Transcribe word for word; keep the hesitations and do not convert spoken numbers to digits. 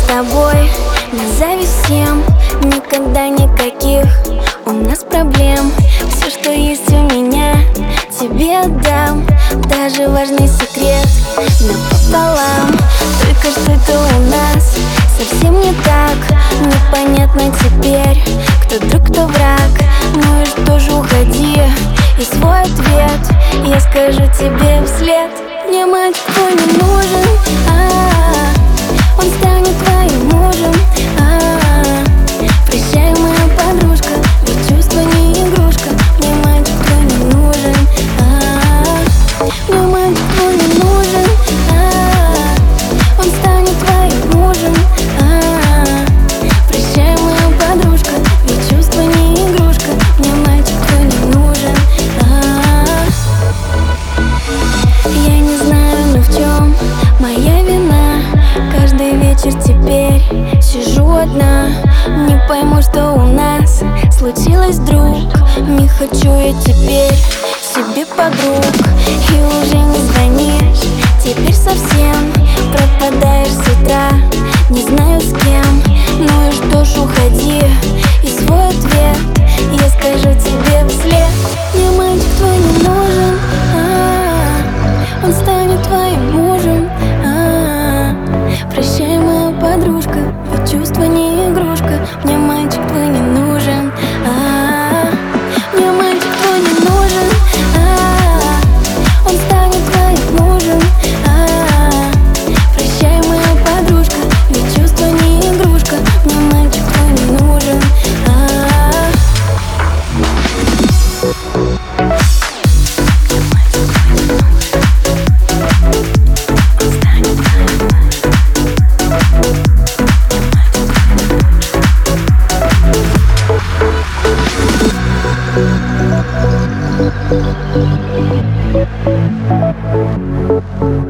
тобой, назови всем, никогда никаких у нас проблем. Все, что есть у меня, тебе отдам, даже важный секрет напополам. Только что-то у нас совсем не так, непонятно теперь, кто друг, кто враг. Ну и что же, уходи, и свой ответ я скажу тебе вслед. Мне мальчик твой не нужен, а-а-а. Он станет твоим мужем, а-а-а. Прощай, моя подружка, ведь чувство не игрушка. Мне мальчик твой не нужен, а-а-а. Мне мальчик твой не нужен, а-а-а. Он станет твоим мужем, а-а-а. Прощай, моя подружка, ведь чувство не игрушка. Мне мальчик твой не нужен, а-а-а. Я не знаю, но в чем моя вина. Каждый вечер теперь сижу одна, не пойму, что у нас случилось, друг. Не хочу я теперь себе подруг, и уже не звонишь теперь совсем. Пропадаешь с утра, не знаю с кем. Ну и что ж, уходи, и свой ответ я скажу тебе вслед. Мне мальчик твой не нужен, а-а-а. Он станет твоим мужем, а-а-а. Прощай, моя подружка, ведь чувство не игрушка. Мне мальчик твой не нужен, а-а-а. Мне мальчик твой не нужен, а-а-а. Он станет твоим мужем, а-а-а. Прощай, моя подружка, ведь чувство не игрушка. Мне мальчик твой не нужен, а-а-а. Thank you.